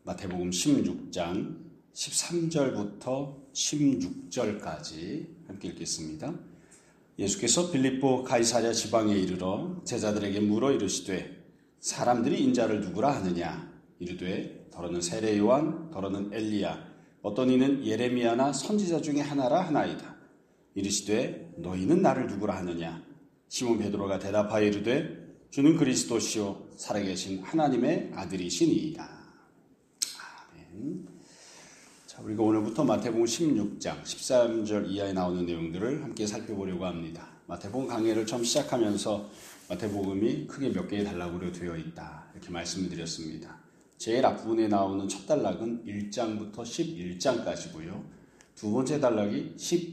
마태복음 16장 13절부터 16절까지 함께 읽겠습니다. 예수께서 빌립보 가이사랴 지방에 이르러 제자들에게 물어 이르시되 사람들이 인자를 누구라 하느냐? 이르되 더러는 세례 요한, 더러는 엘리야, 어떤 이는 예레미야나 선지자 중에 하나라 하나이다. 이르시되 너희는 나를 누구라 하느냐? 시몬 베드로가 대답하여 이르되 주는 그리스도시요 살아계신 하나님의 아들이시니이다. 아멘. 자, 우리가 오늘부터 마태복음 16장 13절 이하에 나오는 내용들을 함께 살펴보려고 합니다. 마태복음 강해를 처음 시작하면서 마태복음이 크게 몇 개의 단락으로 되어 있다, 이렇게 말씀을 드렸습니다. 제일 앞부분에 나오는 첫 단락은 1장부터 11장까지고요. 두 번째 단락이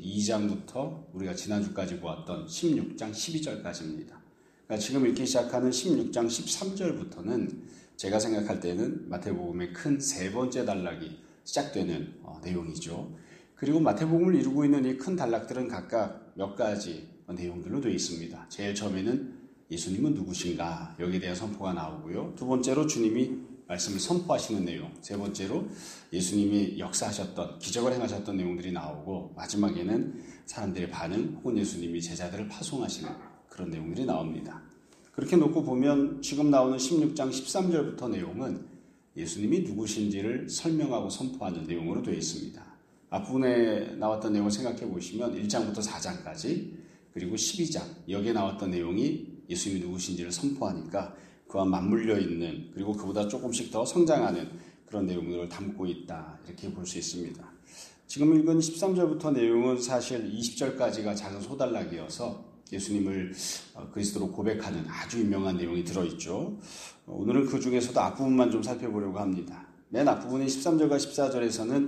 12장부터 우리가 지난주까지 보았던 16장 12절까지입니다. 그러니까 지금 읽기 시작하는 16장 13절부터는 제가 생각할 때는 마태복음의 큰 세 번째 단락이 시작되는 내용이죠. 그리고 마태복음을 이루고 있는 이 큰 단락들은 각각 몇 가지 내용들로 되어 있습니다. 제일 처음에는 예수님은 누구신가, 여기에 대한 선포가 나오고요. 두 번째로 주님이 말씀을 선포하시는 내용, 세 번째로 예수님이 역사하셨던, 기적을 행하셨던 내용들이 나오고, 마지막에는 사람들의 반응 혹은 예수님이 제자들을 파송하시는 그런 내용들이 나옵니다. 그렇게 놓고 보면 지금 나오는 16장 13절부터 내용은 예수님이 누구신지를 설명하고 선포하는 내용으로 되어 있습니다. 앞부분에 나왔던 내용을 생각해 보시면 1장부터 4장까지, 그리고 12장, 여기에 나왔던 내용이 예수님이 누구신지를 선포하니까 그와 맞물려 있는, 그리고 그보다 조금씩 더 성장하는 그런 내용들을 담고 있다, 이렇게 볼 수 있습니다. 지금 읽은 13절부터 내용은 사실 20절까지가 작은 소단락이어서 예수님을 그리스도로 고백하는 아주 유명한 내용이 들어있죠. 오늘은 그 중에서도 앞부분만 좀 살펴보려고 합니다. 맨 앞부분인 13절과 14절에서는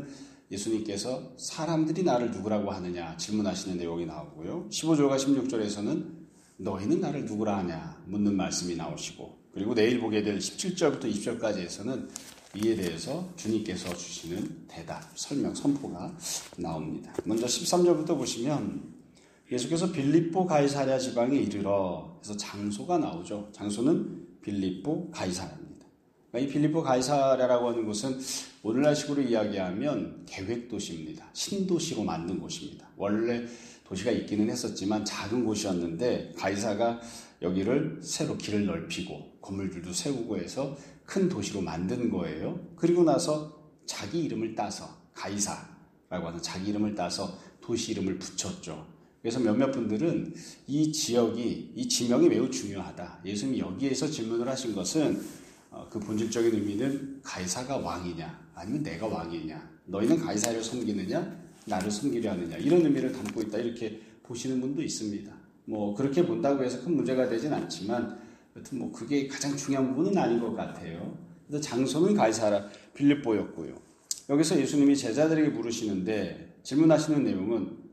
예수님께서 사람들이 나를 누구라고 하느냐 질문하시는 내용이 나오고요. 15절과 16절에서는 너희는 나를 누구라 하냐 묻는 말씀이 나오시고, 그리고 내일 보게 될 17절부터 20절까지에서는 이에 대해서 주님께서 주시는 대답, 설명, 선포가 나옵니다. 먼저 13절부터 보시면 예수께서 빌립보 가이사랴 지방에 이르러 해서 장소가 나오죠. 장소는 빌립보 가이사랴입니다. 이 빌립보 가이사랴라고 하는 곳은 오늘날식으로 이야기하면 계획도시입니다. 신도시로 만든 곳입니다. 원래 도시가 있기는 했었지만 작은 곳이었는데 가이사가 여기를 새로 길을 넓히고 건물들도 세우고 해서 큰 도시로 만든 거예요. 그리고 나서 자기 이름을 따서 가이사라고 하는 자기 이름을 따서 도시 이름을 붙였죠. 그래서 몇몇 분들은 이 지역이, 이 지명이 매우 중요하다. 예수님이 여기에서 질문을 하신 것은 그 본질적인 의미는 가이사가 왕이냐 아니면 내가 왕이냐, 너희는 가이사를 섬기느냐 나를 섬기려 하느냐, 이런 의미를 담고 있다, 이렇게 보시는 분도 있습니다. 뭐 그렇게 본다고 해서 큰 문제가 되진 않지만 여튼 뭐 그게 가장 중요한 부분은 아닌 것 같아요. 그래서 장소는 가이사라 빌립보였고요. 여기서 예수님이 제자들에게 물으시는데 질문하시는 내용은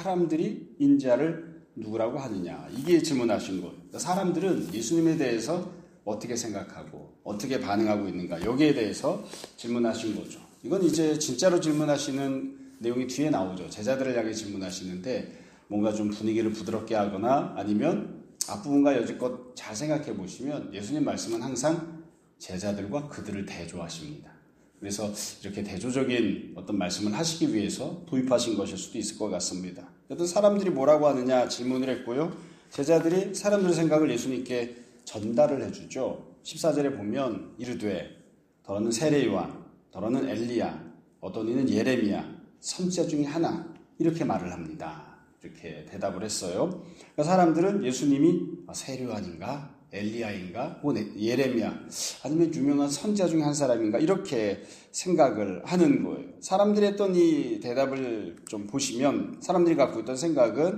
사람들이 인자를 누구라고 하느냐, 이게 질문하신 거예요. 그러니까 사람들은 예수님에 대해서 어떻게 생각하고 어떻게 반응하고 있는가, 여기에 대해서 질문하신 거죠. 이건 이제 진짜로 질문하시는 내용이 뒤에 나오죠. 제자들을 향해 질문하시는데 뭔가 좀 분위기를 부드럽게 하거나 아니면 앞부분과 여지껏 잘 생각해 보시면 예수님 말씀은 항상 제자들과 그들을 대조하십니다. 그래서 이렇게 대조적인 어떤 말씀을 하시기 위해서 도입하신 것일 수도 있을 것 같습니다. 어떤 사람들이 뭐라고 하느냐 질문을 했고요. 제자들이 사람들의 생각을 예수님께 전달을 해주죠. 14절에 보면 이르되 더러는 세례 요한, 더러는 엘리야, 어떤 이는 예레미야, 선지자 중에 하나, 이렇게 말을 합니다. 이렇게 대답을 했어요. 그러니까 사람들은 예수님이 세례 요한인가, 엘리야인가, 혹은 예레미야, 아니면 유명한 선지자 중에 한 사람인가, 이렇게 생각을 하는 거예요. 사람들이 했던 이 대답을 좀 보시면 사람들이 갖고 있던 생각은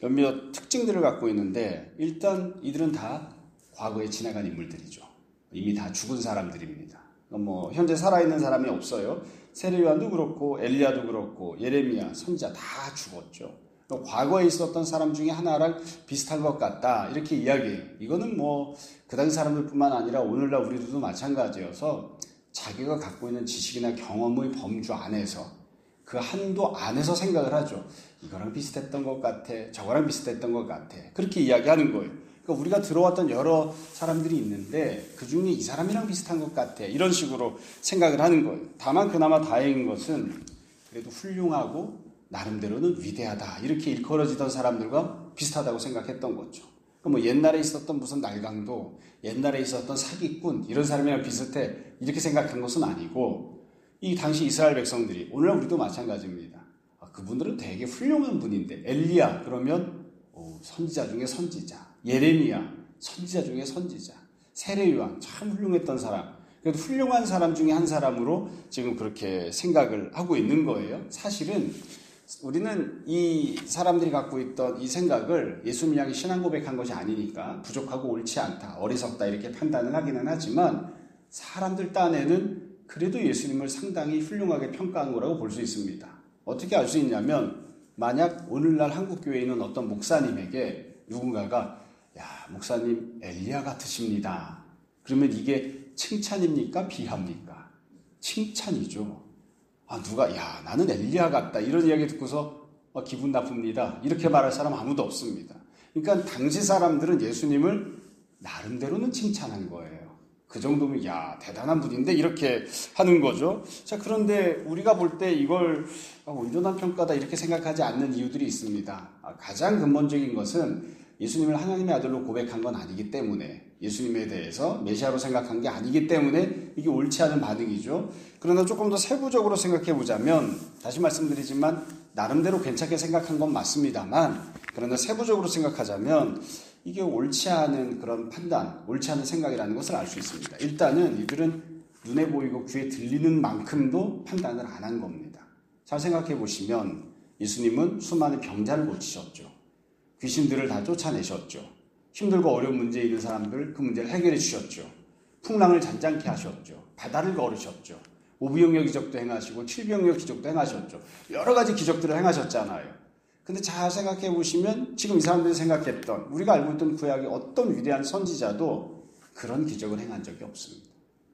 몇몇 특징들을 갖고 있는데, 일단 이들은 다 과거에 지나간 인물들이죠. 이미 다 죽은 사람들입니다. 뭐 현재 살아있는 사람이 없어요. 세례 요한도 그렇고 엘리야도 그렇고 예레미야, 선지자 다 죽었죠. 과거에 있었던 사람 중에 하나랑 비슷한 것 같다, 이렇게 이야기해요. 이거는 뭐 그 당시 사람들뿐만 아니라 오늘날 우리들도 마찬가지여서 자기가 갖고 있는 지식이나 경험의 범주 안에서, 그 한도 안에서 생각을 하죠. 이거랑 비슷했던 것 같아, 저거랑 비슷했던 것 같아, 그렇게 이야기하는 거예요. 그러니까 우리가 들어왔던 여러 사람들이 있는데 그 중에 이 사람이랑 비슷한 것 같아. 이런 식으로 생각을 하는 거예요. 다만 그나마 다행인 것은 그래도 훌륭하고 나름대로는 위대하다. 이렇게 일컬어지던 사람들과 비슷하다고 생각했던 거죠. 뭐 옛날에 있었던 무슨 날강도, 옛날에 있었던 사기꾼 이런 사람이랑 비슷해 이렇게 생각한 것은 아니고 이 당시 이스라엘 백성들이 오늘날 우리도 마찬가지입니다. 그분들은 되게 훌륭한 분인데 엘리야 그러면 선지자 중에 선지자, 예레미야 선지자 중에 선지자, 세례요한 참 훌륭했던 사람. 그래도 훌륭한 사람 중에 한 사람으로 지금 그렇게 생각을 하고 있는 거예요. 사실은 우리는 이 사람들이 갖고 있던 이 생각을 예수님 향해 신앙 고백한 것이 아니니까 부족하고 옳지 않다, 어리석다 이렇게 판단을 하기는 하지만 사람들 딴에는 그래도 예수님을 상당히 훌륭하게 평가한 거라고 볼 수 있습니다. 어떻게 알 수 있냐면 만약 오늘날 한국교회에 있는 어떤 목사님에게 누군가가 야 목사님 엘리야 같으십니다. 그러면 이게 칭찬입니까? 비하입니까? 칭찬이죠. 누가 야 나는 엘리야 같다 이런 이야기 듣고서 기분 나쁩니다 이렇게 말할 사람 아무도 없습니다. 그러니까 당시 사람들은 예수님을 나름대로는 칭찬한 거예요. 그 정도면 야 대단한 분인데 이렇게 하는 거죠. 자 그런데 우리가 볼 때 이걸 온전한 평가다 이렇게 생각하지 않는 이유들이 있습니다. 가장 근본적인 것은 예수님을 하나님의 아들로 고백한 건 아니기 때문에 예수님에 대해서 메시아로 생각한 게 아니기 때문에 이게 옳지 않은 반응이죠. 그러나 조금 더 세부적으로 생각해 보자면 다시 말씀드리지만 나름대로 괜찮게 생각한 건 맞습니다만 그러나 세부적으로 생각하자면 이게 옳지 않은 그런 판단, 옳지 않은 생각이라는 것을 알 수 있습니다. 일단은 이들은 눈에 보이고 귀에 들리는 만큼도 판단을 안 한 겁니다. 잘 생각해 보시면 예수님은 수많은 병자를 고치셨죠. 귀신들을 다 쫓아내셨죠. 힘들고 어려운 문제에 있는 사람들 그 문제를 해결해 주셨죠. 풍랑을 잔잔케 하셨죠. 바다를 걸으셨죠. 오부영역 기적도 행하시고 칠병역 기적도 행하셨죠. 여러 가지 기적들을 행하셨잖아요. 근데 잘 생각해 보시면 지금 이 사람들이 생각했던 우리가 알고 있던 구약의 어떤 위대한 선지자도 그런 기적을 행한 적이 없습니다.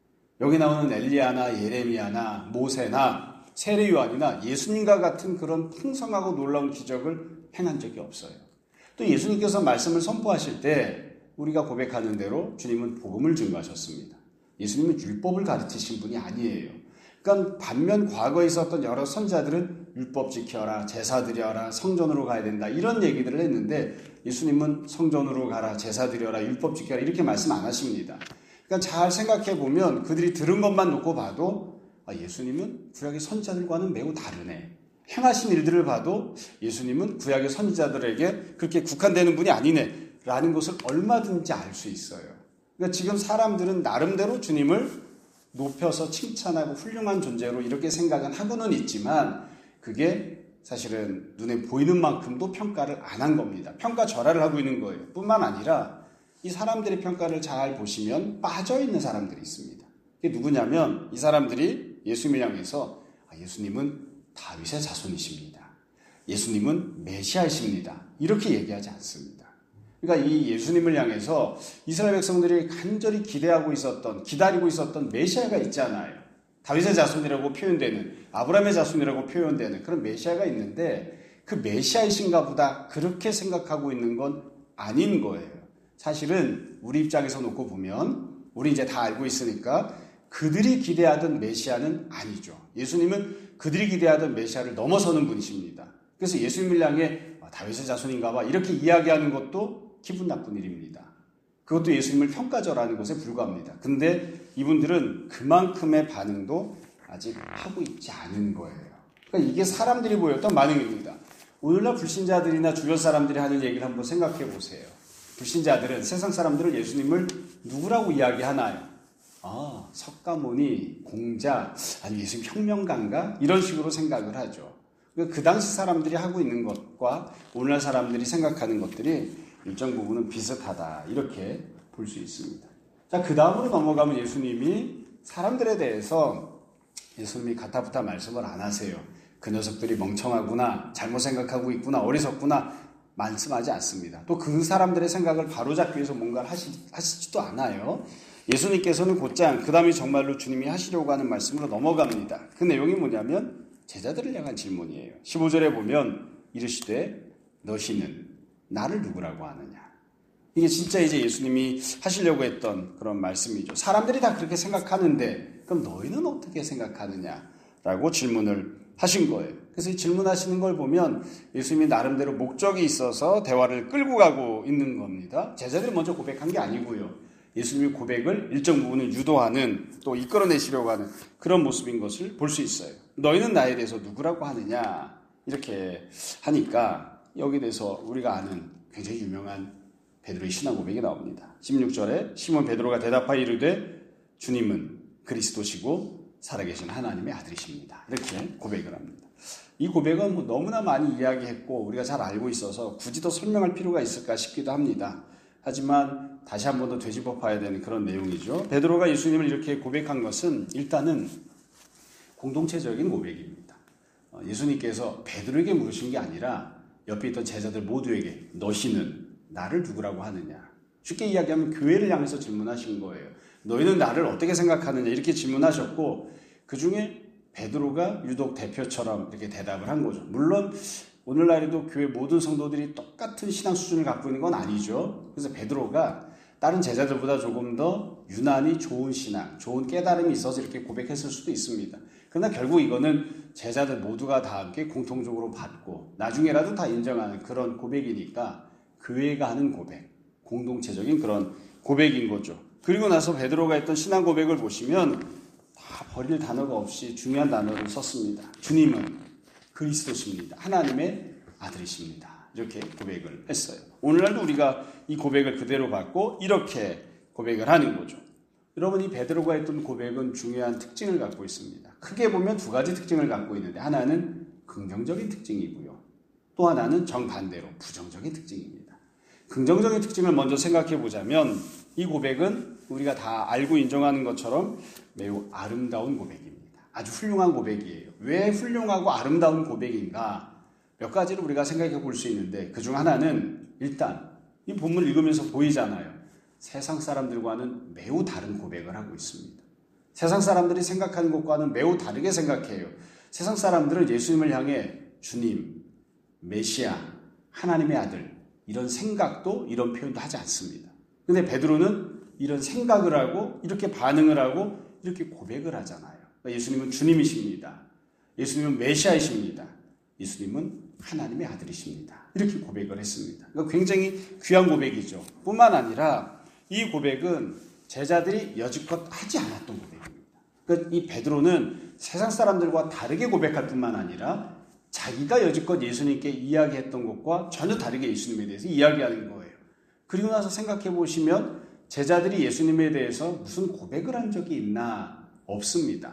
여기 나오는 엘리야나 예레미야나 모세나 세례요한이나 예수님과 같은 그런 풍성하고 놀라운 기적을 행한 적이 없어요. 또 예수님께서 말씀을 선포하실 때 우리가 고백하는 대로 주님은 복음을 증거하셨습니다. 예수님은 율법을 가르치신 분이 아니에요. 그러니까 반면 과거에 있었던 여러 선지자들은 율법 지켜라, 제사 드려라, 성전으로 가야 된다 이런 얘기들을 했는데 예수님은 성전으로 가라, 제사 드려라, 율법 지켜라 이렇게 말씀 안 하십니다. 그러니까 잘 생각해 보면 그들이 들은 것만 놓고 봐도 예수님은 구약의 선지자들과는 매우 다르네. 행하신 일들을 봐도 예수님은 구약의 선지자들에게 그렇게 국한되는 분이 아니네 라는 것을 얼마든지 알 수 있어요. 그러니까 지금 사람들은 나름대로 주님을 높여서 칭찬하고 훌륭한 존재로 이렇게 생각은 하고는 있지만 그게 사실은 눈에 보이는 만큼도 평가를 안 한 겁니다. 평가절하를 하고 있는 거예요. 뿐만 아니라 이 사람들의 평가를 잘 보시면 빠져있는 사람들이 있습니다. 그게 누구냐면 이 사람들이 예수님을 향해서 예수님은 다윗의 자손이십니다. 예수님은 메시아이십니다. 이렇게 얘기하지 않습니다. 그러니까 이 예수님을 향해서 이스라엘 백성들이 간절히 기대하고 있었던, 기다리고 있었던 메시아가 있잖아요. 다윗의 자손이라고 표현되는, 아브라함의 자손이라고 표현되는 그런 메시아가 있는데 그 메시아이신가 보다 그렇게 생각하고 있는 건 아닌 거예요. 사실은 우리 입장에서 놓고 보면 우리 이제 다 알고 있으니까 그들이 기대하던 메시아는 아니죠. 예수님은 그들이 기대하던 메시아를 넘어서는 분이십니다. 그래서 예수님을 향해 다윗의 자손인가 봐 이렇게 이야기하는 것도 기분 나쁜 일입니다. 그것도 예수님을 평가절하는 것에 불과합니다. 근데 이분들은 그만큼의 반응도 아직 하고 있지 않은 거예요. 그러니까 이게 사람들이 보였던 반응입니다. 오늘날 불신자들이나 주변 사람들이 하는 얘기를 한번 생각해 보세요. 불신자들은 세상 사람들은 예수님을 누구라고 이야기하나요? 석가모니, 공자, 아니 예수님 혁명가인가? 이런 식으로 생각을 하죠. 그 당시 사람들이 하고 있는 것과 오늘날 사람들이 생각하는 것들이 일정 부분은 비슷하다. 이렇게 볼 수 있습니다. 자, 그 다음으로 넘어가면 예수님이 사람들에 대해서 예수님이 가타부타 말씀을 안 하세요. 그 녀석들이 멍청하구나, 잘못 생각하고 있구나, 어리석구나 말씀하지 않습니다. 또 그 사람들의 생각을 바로잡기 위해서 뭔가를 하시지도 않아요. 예수님께서는 곧장 그 다음에 정말로 주님이 하시려고 하는 말씀으로 넘어갑니다. 그 내용이 뭐냐면 제자들을 향한 질문이에요. 15절에 보면 이르시되 너희는 나를 누구라고 하느냐. 이게 진짜 이제 예수님이 하시려고 했던 그런 말씀이죠. 사람들이 다 그렇게 생각하는데 그럼 너희는 어떻게 생각하느냐라고 질문을 하신 거예요. 그래서 이 질문하시는 걸 보면 예수님이 나름대로 목적이 있어서 대화를 끌고 가고 있는 겁니다. 제자들이 먼저 고백한 게 아니고요. 예수님이 고백을 일정 부분을 유도하는, 또 이끌어내시려고 하는 그런 모습인 것을 볼 수 있어요. 너희는 나에 대해서 누구라고 하느냐 이렇게 하니까 여기에 대해서 우리가 아는 굉장히 유명한 베드로의 신앙 고백이 나옵니다. 16절에 시몬 베드로가 대답하여 이르되 주님은 그리스도시고 살아계신 하나님의 아들이십니다. 이렇게 고백을 합니다. 이 고백은 너무나 많이 이야기했고 우리가 잘 알고 있어서 굳이 더 설명할 필요가 있을까 싶기도 합니다. 하지만 다시 한 번 더 되짚어 봐야 되는 그런 내용이죠. 베드로가 예수님을 이렇게 고백한 것은 일단은 공동체적인 고백입니다. 예수님께서 베드로에게 물으신 게 아니라 옆에 있던 제자들 모두에게 너희는 나를 누구라고 하느냐. 쉽게 이야기하면 교회를 향해서 질문하신 거예요. 너희는 나를 어떻게 생각하느냐 이렇게 질문하셨고 그 중에 베드로가 유독 대표처럼 이렇게 대답을 한 거죠. 물론 오늘날에도 교회 모든 성도들이 똑같은 신앙 수준을 갖고 있는 건 아니죠. 그래서 베드로가 다른 제자들보다 조금 더 유난히 좋은 신앙, 좋은 깨달음이 있어서 이렇게 고백했을 수도 있습니다. 그러나 결국 이거는 제자들 모두가 다 함께 공통적으로 받고 나중에라도 다 인정하는 그런 고백이니까 교회가 하는 고백, 공동체적인 그런 고백인 거죠. 그리고 나서 베드로가 했던 신앙 고백을 보시면 다 버릴 단어가 없이 중요한 단어를 썼습니다. 주님은 그리스도십니다. 하나님의 아들이십니다. 이렇게 고백을 했어요. 오늘날도 우리가 이 고백을 그대로 받고 이렇게 고백을 하는 거죠. 여러분, 이 베드로가 했던 고백은 중요한 특징을 갖고 있습니다. 크게 보면 두 가지 특징을 갖고 있는데 하나는 긍정적인 특징이고요. 또 하나는 정반대로 부정적인 특징입니다. 긍정적인 특징을 먼저 생각해 보자면 이 고백은 우리가 다 알고 인정하는 것처럼 매우 아름다운 고백입니다. 아주 훌륭한 고백이에요. 왜 훌륭하고 아름다운 고백인가? 몇 가지를 우리가 생각해 볼 수 있는데 그중 하나는 일단 이 본문을 읽으면서 보이잖아요. 세상 사람들과는 매우 다른 고백을 하고 있습니다. 세상 사람들이 생각하는 것과는 매우 다르게 생각해요. 세상 사람들은 예수님을 향해 주님, 메시아, 하나님의 아들 이런 생각도 이런 표현도 하지 않습니다. 근데 베드로는 이런 생각을 하고 이렇게 반응을 하고 이렇게 고백을 하잖아요. 예수님은 주님이십니다. 예수님은 메시아이십니다. 예수님은 하나님의 아들이십니다. 이렇게 고백을 했습니다. 그러니까 굉장히 귀한 고백이죠. 뿐만 아니라 이 고백은 제자들이 여지껏 하지 않았던 고백입니다. 그러니까 이 베드로는 세상 사람들과 다르게 고백할 뿐만 아니라 자기가 여지껏 예수님께 이야기했던 것과 전혀 다르게 예수님에 대해서 이야기하는 거예요. 그리고 나서 생각해 보시면 제자들이 예수님에 대해서 무슨 고백을 한 적이 있나? 없습니다.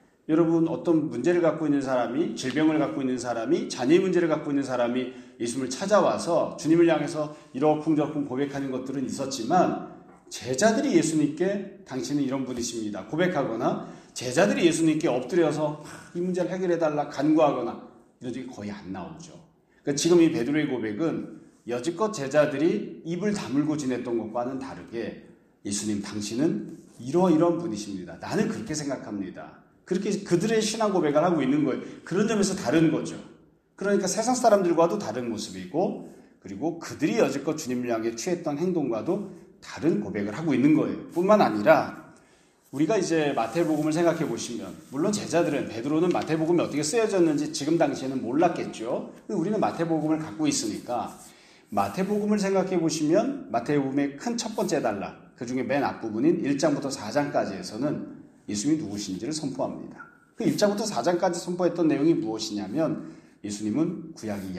여러분, 어떤 문제를 갖고 있는 사람이, 질병을 갖고 있는 사람이, 자녀의 문제를 갖고 있는 사람이 예수님을 찾아와서 주님을 향해서 이러쿵저러쿵 고백하는 것들은 있었지만 제자들이 예수님께 당신은 이런 분이십니다 고백하거나 제자들이 예수님께 엎드려서 이 문제를 해결해달라 간구하거나 이런 적이 거의 안 나오죠. 그러니까 지금 이 베드로의 고백은 여지껏 제자들이 입을 다물고 지냈던 것과는 다르게 예수님 당신은 이러이러한 분이십니다. 나는 그렇게 생각합니다. 그렇게 그들의 신앙 고백을 하고 있는 거예요. 그런 점에서 다른 거죠. 그러니까 세상 사람들과도 다른 모습이고 그리고 그들이 여지껏 주님을 향해 취했던 행동과도 다른 고백을 하고 있는 거예요. 뿐만 아니라 우리가 이제 마태복음을 생각해 보시면 물론 제자들은 베드로는 마태복음이 어떻게 쓰여졌는지 지금 당시에는 몰랐겠죠. 우리는 마태복음을 갖고 있으니까 마태복음을 생각해 보시면 마태복음의 큰 첫 번째 단락 그 중에 맨 앞부분인 1장부터 4장까지에서는 예수님이 누구신지를 선포합니다. 그 1장부터 4장까지 선포했던 내용이 무엇이냐면 예수님은 구약이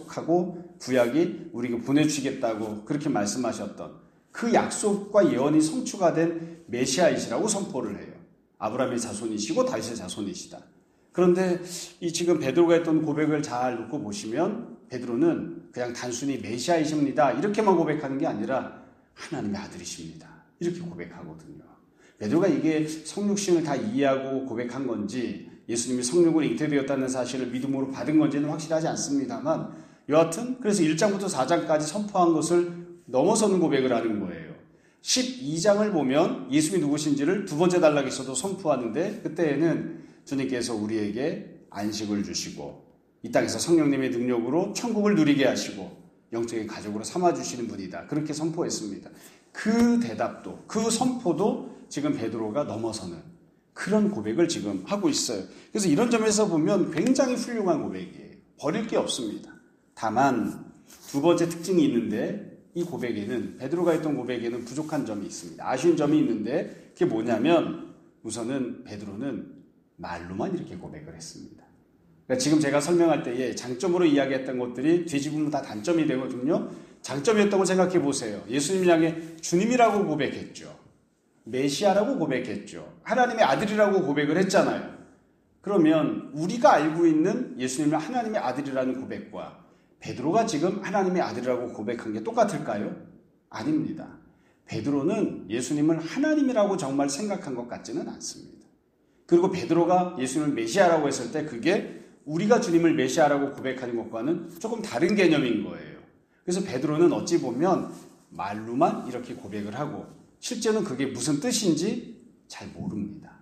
약속하고 구약이 우리에게 보내주시겠다고 그렇게 말씀하셨던 그 약속과 예언이 성취가 된 메시아이시라고 선포를 해요. 아브라함의 자손이시고 다윗의 자손이시다. 그런데 이 지금 베드로가 했던 고백을 잘 놓고 보시면 베드로는 그냥 단순히 메시아이십니다 이렇게만 고백하는 게 아니라 하나님의 아들이십니다 이렇게 고백하거든요. 베드로가 이게 성육신을 다 이해하고 고백한 건지 예수님이 성육으로 잉태되었다는 사실을 믿음으로 받은 건지는 확실하지 않습니다만 여하튼 그래서 1장부터 4장까지 선포한 것을 넘어서는 고백을 하는 거예요. 12장을 보면 예수님이 누구신지를 두 번째 단락에서도 선포하는데 그때에는 주님께서 우리에게 안식을 주시고 이 땅에서 성령님의 능력으로 천국을 누리게 하시고 영적인 가족으로 삼아주시는 분이다. 그렇게 선포했습니다. 그 대답도, 그 선포도 지금 베드로가 넘어서는 그런 고백을 지금 하고 있어요. 그래서 이런 점에서 보면 굉장히 훌륭한 고백이에요. 버릴 게 없습니다. 다만 두 번째 특징이 있는데 이 고백에는, 베드로가 했던 고백에는 부족한 점이 있습니다. 아쉬운 점이 있는데 그게 뭐냐면 우선은 베드로는 말로만 이렇게 고백을 했습니다. 그러니까 지금 제가 설명할 때에 장점으로 이야기했던 것들이 뒤집으면 다 단점이 되거든요. 장점이었던 걸 생각해 보세요. 예수님 향해 주님이라고 고백했죠. 메시아라고 고백했죠. 하나님의 아들이라고 고백을 했잖아요. 그러면 우리가 알고 있는 예수님을 하나님의 아들이라는 고백과 베드로가 지금 하나님의 아들이라고 고백한 게 똑같을까요? 아닙니다. 베드로는 예수님을 하나님이라고 정말 생각한 것 같지는 않습니다. 그리고 베드로가 예수님을 메시아라고 했을 때 그게 우리가 주님을 메시아라고 고백하는 것과는 조금 다른 개념인 거예요. 그래서 베드로는 어찌 보면 말로만 이렇게 고백을 하고 실제는 그게 무슨 뜻인지 잘 모릅니다.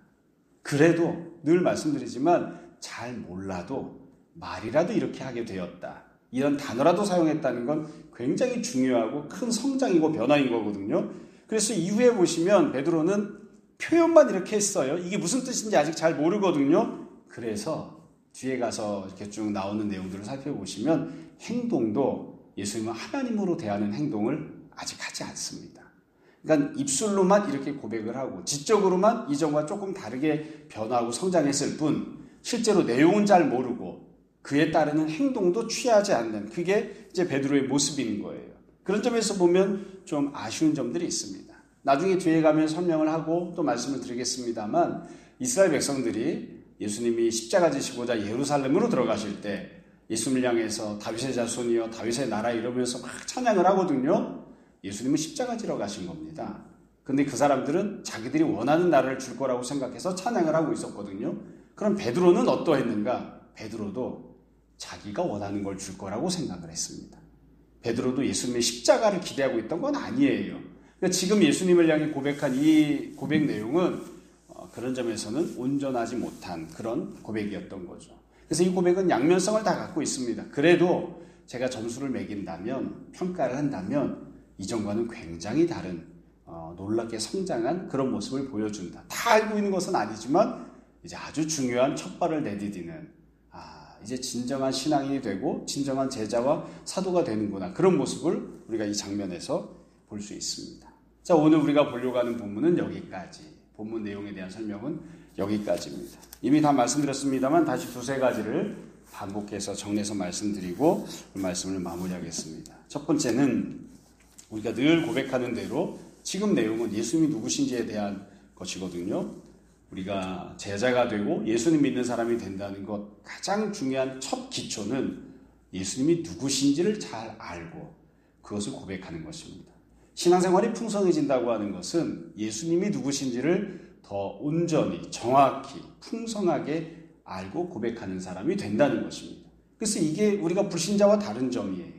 그래도 늘 말씀드리지만 잘 몰라도 말이라도 이렇게 하게 되었다. 이런 단어라도 사용했다는 건 굉장히 중요하고 큰 성장이고 변화인 거거든요. 그래서 이후에 보시면 베드로는 표현만 이렇게 했어요. 이게 무슨 뜻인지 아직 잘 모르거든요. 그래서 뒤에 가서 이렇게 쭉 나오는 내용들을 살펴보시면 행동도 예수님을 하나님으로 대하는 행동을 아직 하지 않습니다. 그러니까 입술로만 이렇게 고백을 하고 지적으로만 이전과 조금 다르게 변화하고 성장했을 뿐 실제로 내용은 잘 모르고 그에 따르는 행동도 취하지 않는 그게 이제 베드로의 모습인 거예요. 그런 점에서 보면 좀 아쉬운 점들이 있습니다. 나중에 뒤에 가면 설명을 하고 또 말씀을 드리겠습니다만 이스라엘 백성들이 예수님이 십자가 지시고자 예루살렘으로 들어가실 때 예수님을 향해서 다윗의 자손이여 다윗의 나라 이러면서 막 찬양을 하거든요. 예수님은 십자가 지러 가신 겁니다. 근데 그 사람들은 자기들이 원하는 나라를 줄 거라고 생각해서 찬양을 하고 있었거든요. 그럼 베드로는 어떠했는가? 베드로도 자기가 원하는 걸 줄 거라고 생각을 했습니다. 베드로도 예수님의 십자가를 기대하고 있던 건 아니에요. 그러니까 지금 예수님을 향해 고백한 이 고백 내용은 그런 점에서는 온전하지 못한 그런 고백이었던 거죠. 그래서 이 고백은 양면성을 다 갖고 있습니다. 그래도 제가 점수를 매긴다면, 평가를 한다면 이전과는 굉장히 다른 놀랍게 성장한 그런 모습을 보여준다. 다 알고 있는 것은 아니지만 이제 아주 중요한 첫 발을 내디디는 이제 진정한 신앙인이 되고 진정한 제자와 사도가 되는구나. 그런 모습을 우리가 이 장면에서 볼 수 있습니다. 자, 오늘 우리가 보려고 하는 본문은 여기까지. 본문 내용에 대한 설명은 여기까지입니다. 이미 다 말씀드렸습니다만 다시 두세 가지를 반복해서 정리해서 말씀드리고 말씀을 마무리하겠습니다. 첫 번째는 우리가 늘 고백하는 대로 지금 내용은 예수님이 누구신지에 대한 것이거든요. 우리가 제자가 되고 예수님 믿는 사람이 된다는 것 가장 중요한 첫 기초는 예수님이 누구신지를 잘 알고 그것을 고백하는 것입니다. 신앙생활이 풍성해진다고 하는 것은 예수님이 누구신지를 더 온전히 정확히 풍성하게 알고 고백하는 사람이 된다는 것입니다. 그래서 이게 우리가 불신자와 다른 점이에요.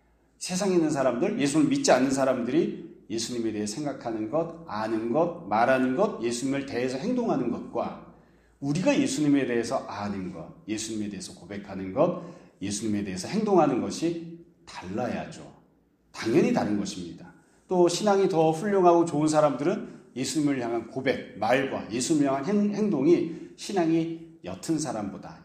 세상에 있는 사람들, 예수를 믿지 않는 사람들이 예수님에 대해 생각하는 것, 아는 것, 말하는 것, 예수님을 대해서 행동하는 것과 우리가 예수님에 대해서 아는 것, 예수님에 대해서 고백하는 것, 예수님에 대해서 행동하는 것이 달라야죠. 당연히 다른 것입니다. 또 신앙이 더 훌륭하고 좋은 사람들은 예수님을 향한 고백, 말과 예수님을 향한 행동이 신앙이 옅은 사람보다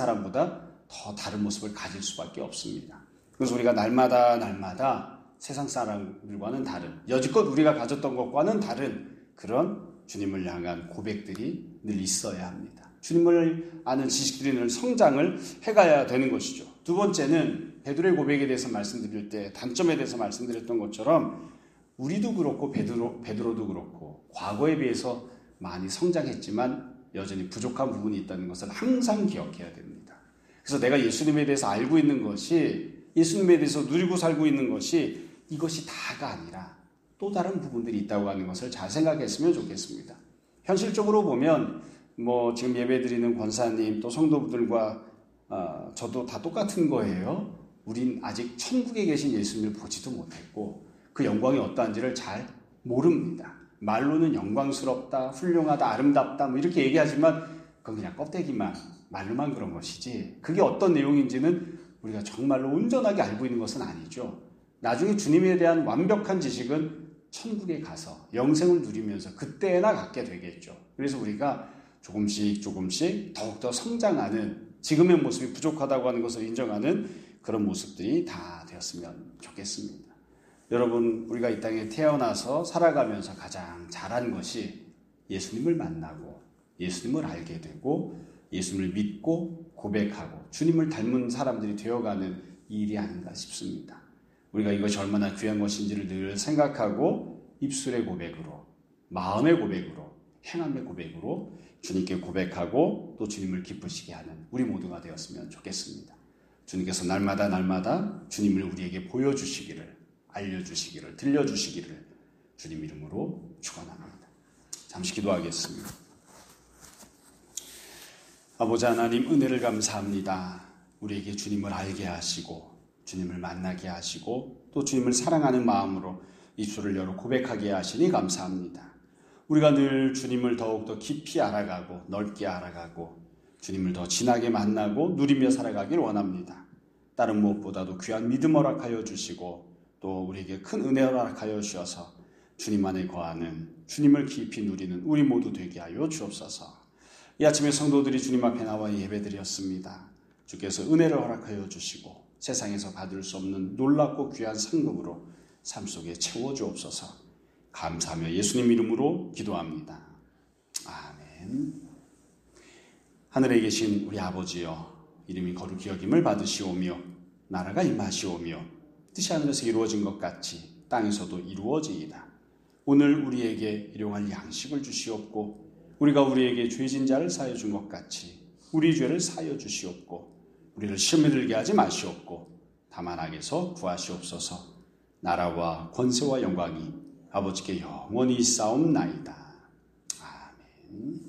더 다른 모습을 가질 수밖에 없습니다. 그래서 우리가 날마다 세상 사람들과는 다른, 여지껏 우리가 가졌던 것과는 다른 그런 주님을 향한 고백들이 늘 있어야 합니다. 주님을 아는 지식들이 늘 성장을 해가야 되는 것이죠. 두 번째는 베드로의 고백에 대해서 말씀드릴 때 단점에 대해서 말씀드렸던 것처럼 우리도 그렇고 베드로도 그렇고 과거에 비해서 많이 성장했지만 여전히 부족한 부분이 있다는 것을 항상 기억해야 됩니다. 그래서 내가 예수님에 대해서 알고 있는 것이, 예수님에 대해서 누리고 살고 있는 것이 이것이 다가 아니라 또 다른 부분들이 있다고 하는 것을 잘 생각했으면 좋겠습니다. 현실적으로 보면 지금 예배드리는 권사님 또 성도분들과 저도 다 똑같은 거예요. 우린 아직 천국에 계신 예수님을 보지도 못했고 그 영광이 어떠한지를 잘 모릅니다. 말로는 영광스럽다, 훌륭하다, 아름답다 이렇게 얘기하지만 그건 그냥 껍데기만, 말로만 그런 것이지 그게 어떤 내용인지는 우리가 정말로 온전하게 알고 있는 것은 아니죠. 나중에 주님에 대한 완벽한 지식은 천국에 가서 영생을 누리면서 그때나 갖게 되겠죠. 그래서 우리가 조금씩 더욱더 성장하는, 지금의 모습이 부족하다고 하는 것을 인정하는 그런 모습들이 다 되었으면 좋겠습니다. 여러분, 우리가 이 땅에 태어나서 살아가면서 가장 잘한 것이 예수님을 만나고 예수님을 알게 되고 예수님을 믿고 고백하고 주님을 닮은 사람들이 되어가는 일이 아닌가 싶습니다. 우리가 이것이 얼마나 귀한 것인지를 늘 생각하고 입술의 고백으로, 마음의 고백으로, 행함의 고백으로 주님께 고백하고 또 주님을 기쁘시게 하는 우리 모두가 되었으면 좋겠습니다. 주님께서 날마다 주님을 우리에게 보여주시기를, 알려주시기를, 들려주시기를 주님 이름으로 축원합니다. 잠시 기도하겠습니다. 아버지 하나님, 은혜를 감사합니다. 우리에게 주님을 알게 하시고 주님을 만나게 하시고 또 주님을 사랑하는 마음으로 입술을 열어 고백하게 하시니 감사합니다. 우리가 늘 주님을 더욱더 깊이 알아가고 넓게 알아가고 주님을 더 진하게 만나고 누리며 살아가길 원합니다. 다른 무엇보다도 귀한 믿음 허락하여 주시고 또 우리에게 큰 은혜 허락하여 주셔서 주님 안에 거하는, 주님을 깊이 누리는 우리 모두 되게 하여 주옵소서. 이 아침에 성도들이 주님 앞에 나와 예배드렸습니다. 주께서 은혜를 허락하여 주시고 세상에서 받을 수 없는 놀랍고 귀한 상급으로 삶 속에 채워주옵소서. 감사하며 예수님 이름으로 기도합니다. 아멘. 하늘에 계신 우리 아버지여, 이름이 거룩히 여김을 받으시오며 나라가 임하시오며 뜻이 하늘에서 이루어진 것 같이 땅에서도 이루어지이다. 오늘 우리에게 일용할 양식을 주시옵고 우리가 우리에게 죄진 자를 사하여 준 것 같이 우리 죄를 사하여 주시옵고 우리를 시험에 들게 하지 마시옵고 다만 악에서 구하시옵소서. 나라와 권세와 영광이 아버지께 영원히 있사옵나이다. 아멘.